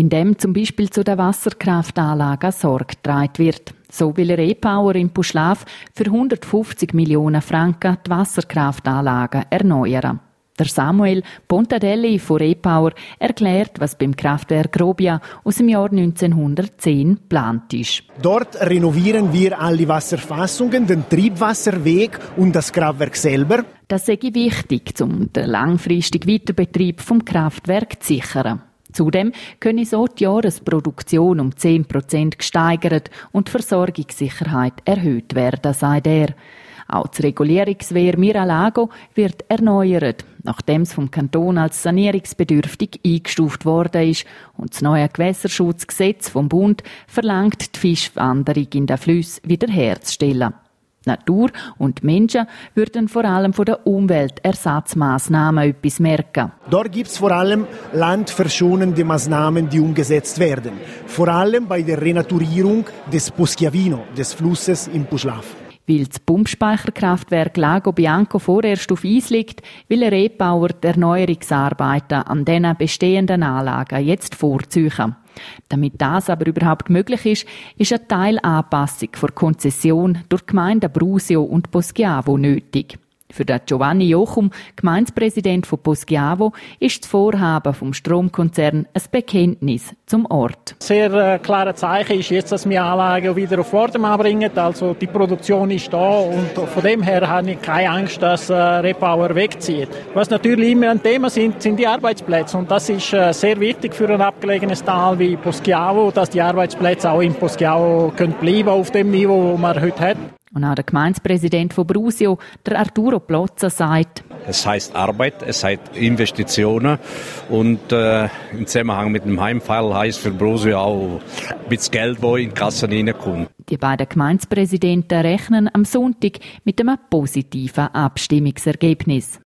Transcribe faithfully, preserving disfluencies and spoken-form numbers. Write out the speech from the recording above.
indem zum Beispiel zu der Wasserkraftanlage Sorge getragen wird. So will Repower in Puschlav für hundertfünfzig Millionen Franken die Wasserkraftanlage erneuern. Der Samuel Pontadelli von Repower erklärt, was beim Kraftwerk Grobia aus dem Jahr neunzehnhundertzehn geplant ist. Dort renovieren wir alle Wasserfassungen, den Triebwasserweg und das Kraftwerk selber. Das sei wichtig, um den langfristigen Weiterbetrieb vom Kraftwerk zu sichern. Zudem könne so die Jahresproduktion um zehn Prozent gesteigert und die Versorgungssicherheit erhöht werden, sagt er. Auch das Regulierungswehr Miralago wird erneuert, nachdem es vom Kanton als sanierungsbedürftig eingestuft worden ist. Und das neue Gewässerschutzgesetz vom Bund verlangt, die Fischwanderung in den Flüssen wiederherzustellen. Die Natur und die Menschen würden vor allem von den Umweltersatzmaßnahmen etwas merken. Dort gibt es vor allem landverschonende Maßnahmen, die umgesetzt werden. Vor allem bei der Renaturierung des Poschiavino, des Flusses in Puschlav. Weil das Pumpspeicherkraftwerk Lago Bianco vorerst auf Eis liegt, will Repower die Erneuerungsarbeiten an diesen bestehenden Anlagen jetzt vorziehen. Damit das aber überhaupt möglich ist, ist eine Teilanpassung der Konzession durch die Gemeinden Brusio und Poschiavo nötig. Für den Giovanni Jochum, Gemeindepräsident von Poschiavo, ist das Vorhaben vom Stromkonzern ein Bekenntnis zum Ort. Sehr äh, klares Zeichen ist jetzt, dass wir Anlagen wieder auf Vordermann bringen. Also die Produktion ist da und von dem her habe ich keine Angst, dass äh, Repower wegzieht. Was natürlich immer ein Thema sind, sind die Arbeitsplätze. Und das ist äh, sehr wichtig für ein abgelegenes Tal wie Poschiavo, dass die Arbeitsplätze auch in Poschiavo können bleiben auf dem Niveau, das man heute hat. Und auch der Gemeindepräsident von Brusio, der Arturo Plozza, sagt: Es heißt Arbeit, es heißt Investitionen und äh, im Zusammenhang mit dem Heimfall heißt für Brusio auch ein bisschen Geld, das in die Kassen reinkommt. Die beiden Gemeindepräsidenten rechnen am Sonntag mit einem positiven Abstimmungsergebnis.